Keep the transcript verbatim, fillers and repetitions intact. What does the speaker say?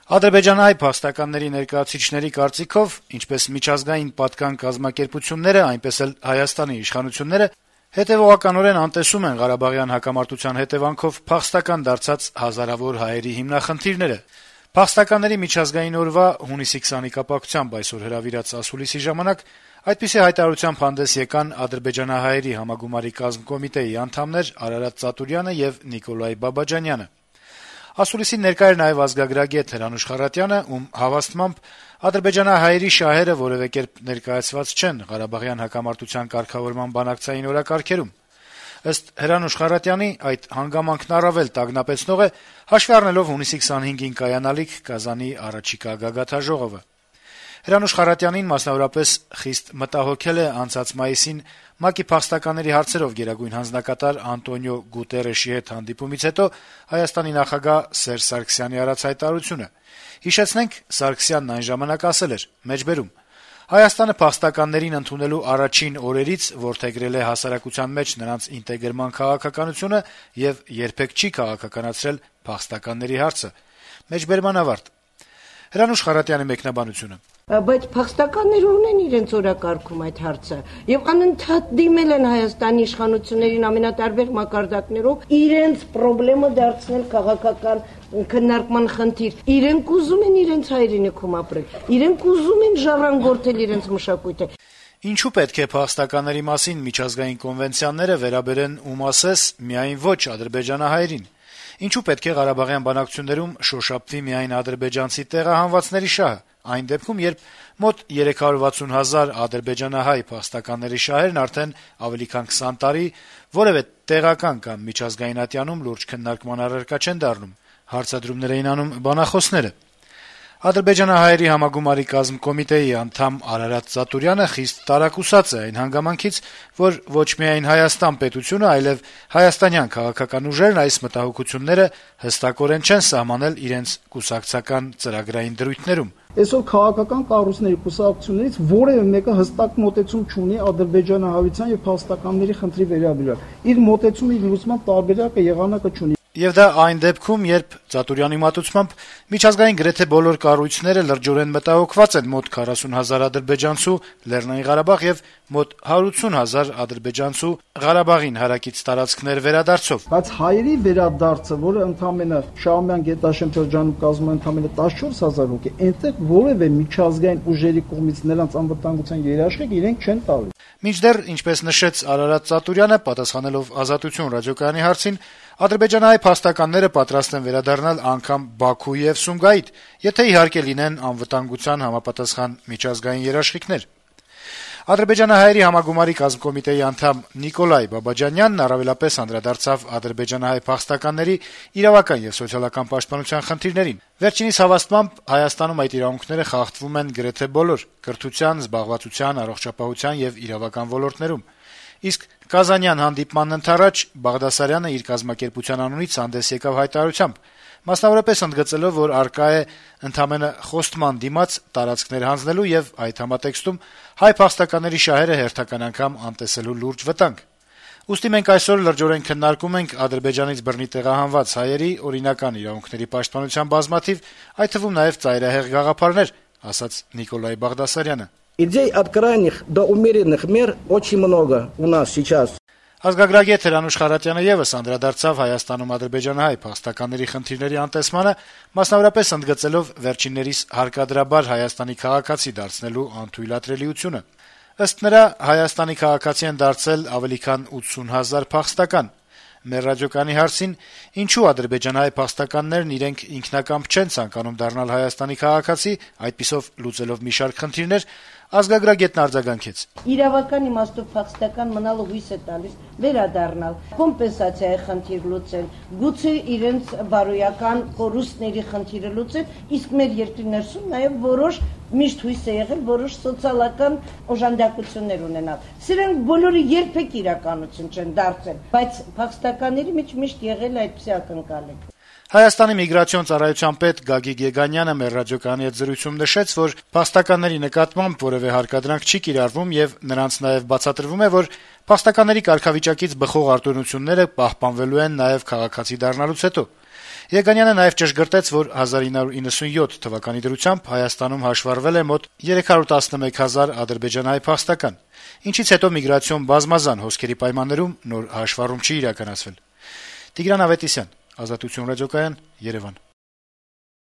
Ադրբեջանահայ փախստականների ներկայացուցիչների կարծիքով, ինչպես միջազգային պատկան կազմակերպությունները, այնպես էլ Հայաստանի իշխանությունները հետեւողականորեն անտեսում են Ղարաբաղյան հակամարտության հետեւանքով փախստական դարձած հազարավոր հայերի հիմնախնդիրները։ Փախստականների միջազգային օրվա հունիսի քսանի կապակցությամբ այսօր հրավիրած ասուլիսի ժամանակ այդպիսի հայտարարությամբ հանդես եկան ադրբեջանահայերի համագումարի կազմկոմիտեի անդամներ Արարատ Ծատուրյանը եւ Նիկոլայ Բաբաջանյանը։ Ասուլիսին ներկա էր նաեւ ազգագրագետ Հրանուշ Խառատյանը, ում հավաստմամբ ադրբեջանահայերի շահերը որեւէ կերպ ներկայացված չեն Ղարաբաղյան հակամարտության կարգավորման բանակցային օրակարգերում։ Ըստ Հրանուշ Խառատյանի, այդ հանգամանքն առավել տագնապեցնող է, հաշվի առնելով հունիսի քսանհինգին կայանալիք Կազանի առաջիկա գագաթաժողովը։ Հրանուշ Խառատյանին մասնավորապես խիստ մտահոգել է անցած մայիսին ՄԱԿ-ի փախստականների հարցերով գերագույն հանձնակատար Անտոնիո Գուտերեշի հետ հանդիպումից հետո Հայաստանի նախագահ Սերժ Սարգսյանի արած հայտարարությունը։ Հիշեցնենք, Սարգսյանն այն ժամանակ ասել էր. մեջբերում Հայաստանը փախստականներին ընդունելու առաջին օրերից որդեգրել է հասարակության մեջ նրանց ինտեգրման քաղաքականությունը եւ երբեք չի քաղաքականացրել փախստականների հարցը։ Մեջբերման ավարտ։ Հրանուշ Խառատյանի մեկնաբանությունը. Բայց փախստականները ունեն իրենց օրակարգում այդ հարցը եւ անընդհատ դիմել են Հայաստանի իշխանություններին ամենատարբեր մակարդակներով իրենց խնդրումը դարձնել քաղաքական քննարկման խնդիր։ Իրենք ուզում են իրենց հայրենիքում ապրել, իրենք ուզում են ժառանգորդել իրենց մշակույթը։ Ինչու պետք է փախստականների մասին միջազգային կոնվենցիաները վերաբերեն ում ասես միայն ոչ ադրբեջանահայերին։ Ինչու պետք է Ղարաբաղյան բանակցություններում շոշափվի միայն ադրբեջանցի տեղահանվածների շահը, այն դեպքում, երբ մոտ երեք հարյուր վաթսուն հազար ադրբեջանահայ փախստականների շահերն արդեն ավելի քան քսան տարի որևէ տեղական կամ միջազգային ատյանում լուրջ քննարկման առարկա չեն դառնում, հարցադրումներ էին անում բանախոսները։ Ադրբեջանահայերի համագումարի կազմկոմիտեի անդամ Արարատ Ծատուրյանը խիստ տարակուսած է այն հանգամանքից, որ ոչ միայն Հայաստան պետությունը, այլև հայաստանյան քաղաքական ուժերն այս մտահոգությունները հստակորեն չեն սահմանել իրենց կուսակցական ծրագրային դրույթներում։ Այսօր քաղաքական կառույցների կուսակցություններից որևէ մեկը հստակ մոտեցում չունի ադրբեջանահայության եւ փախստականների խնդրի վերաբերյալ։ Իր մոտեցումը իր լուծման տարբերակը եղանակը չունի։ Եվ դա այն դեպքում, երբ Ծատուրյանի մատուցմամբ միջազգային գրեթե բոլոր կառույցները լրջորեն մտահոգված են մոտ քառասուն հազար ադրբեջանցու Լեռնային Ղարաբաղ եւ մոտ հարյուր ութսուն հազար ադրբեջանցու Ղարաբաղին հարակից տարածքներ վերադարձով։ Բայց հայերի վերադարձը, որը ընդամենը Շահումյան գետաշեն շրջանում կազմում է ընդամենը տասնչորս հազար հոգի, այնտեղ որևէ միջազգային ուժերի կողմից նրանց անվտանգության երաշխիք իրենք չեն տալու։ Մինչդեռ, ինչպես նշեց Արարատ Ծատուրյանը, պատասխանելով Ազատություն ռադիոկայանի հարցին, ադրբեջանահայ փախստականները պատրաստ են վերադառնալ անգամ Բաքու եւ Սումգայիթ, եթե իհարկե լինեն անվտանգության համապատասխան միջազգային երաշխիքներ։ Ադրբեջանահայերի համագումարի կազմկոմիտեի անդամ Նիկոլայ Բաբաջանյանն առավելապես անդրադարձավ ադրբեջանահայ փախստականների իրավական եւ սոցիալական պաշտպանության խնդիրներին։ Վերջինիս հավաստմամբ Հայաստանում այդ իրավունքները խախտվում են գրեթե բոլոր կրթության, զբաղվածության, առողջապահության եւ իրավական ոլորտներում։ Իսկ Կազանյան հանդիպմանն ընդառաջ Բաղդասարյանը իր կազմակերպության անունից հանդես եկավ հայտարարությամբ, մասնավորապես ընդգծելով, որ առկա է ընդամենը խոստման դիմաց տարածքներ հանձնելու եւ այդ համատեքստում հայ փախստականների շահերը հերթական անգամ անտեսելու լուրջ վտանգ։ Ուստի մենք այսօր լրջորեն քննարկում ենք Ադրբեջանից բռնի տեղահանված հայերի օրինական իրավունքների պաշտպանության բազմաթիվ, այդ թվում նաեւ ծայրահեղ գաղափարներ, ասաց Նիկոլայ Բաղդասարյանը։ Идей от крайних до умеренных мер очень много у нас сейчас. Ազգագրագետ Հրանուշ Խառատյանը եւս անդրադարձավ Հայաստանում ադրբեջանահայ փախստականների խնդիրների անտեսմանը, մասնավորապես ընդգծելով վերջիններիս հարկադրաբար Հայաստանի քաղաքացի դարձնելու անթույլատրելիությունը։ Ըստ նրա, Հայաստանի քաղաքացի են դարձել ավելի քան ութսուն հազար փախստական։ Մեր ռադիոկայանի հարցին, ինչու ադրբեջանահայ փախստականներն իրենք ինքնակամք չեն ցանկանում դառնալ Հայաստանի քաղաքացի, այդպիսով լուծելով մի շարք խնդիրներ, ազգագրագետն արձագանքեց. Իրավական իմաստով փախստական մնալու հույս է տալիս վերադառնալ, կոմպենսացիայի խնդիր լուծել, գուցե իրենց բարոյական կորուստների խնդիրը լուծել, իսկ մեր երկրի ներսում նաև որոշ միշտ հույս է եղել որոշ սոցիալական օժանդակություններ ունենալ։ Սրանք բոլորը երբեք իրականություն չեն դարձել, բայց փախստականների մեջ միշտ եղել է այդպիսի ակնկալիք։ Հայաստանի միգրացիոն ծառայության պետ Գագիկ Եգանյանը մեր ռադիոկայանի հետ զրույցում նշեց, որ փախստականների նկատմամբ որևէ հարկադրանք չի կիրառվում եւ նրանց նաեւ բացատրվում է, որ փախստականների կարգավիճակից բխող արտոնությունները պահպանվելու են նաեւ քաղաքացի դառնալուց հետո։ Եգանյանը նաև ճշգրտեց, որ հազար ինը հարյուր իննսունյոթ թվականի դրությամբ Հայաստանում հաշվառվել է մոտ երեք հարյուր տասնմեկ հազար ադրբեջանահայ փախստական, ինչից հետո միգրացիոն բազմազան հոսքերի պայմաններում նոր հաշվառում չի իրականացվել։ Տիգրան Ավետիսյան, Ազատություն ռադիոկայան, Երևան։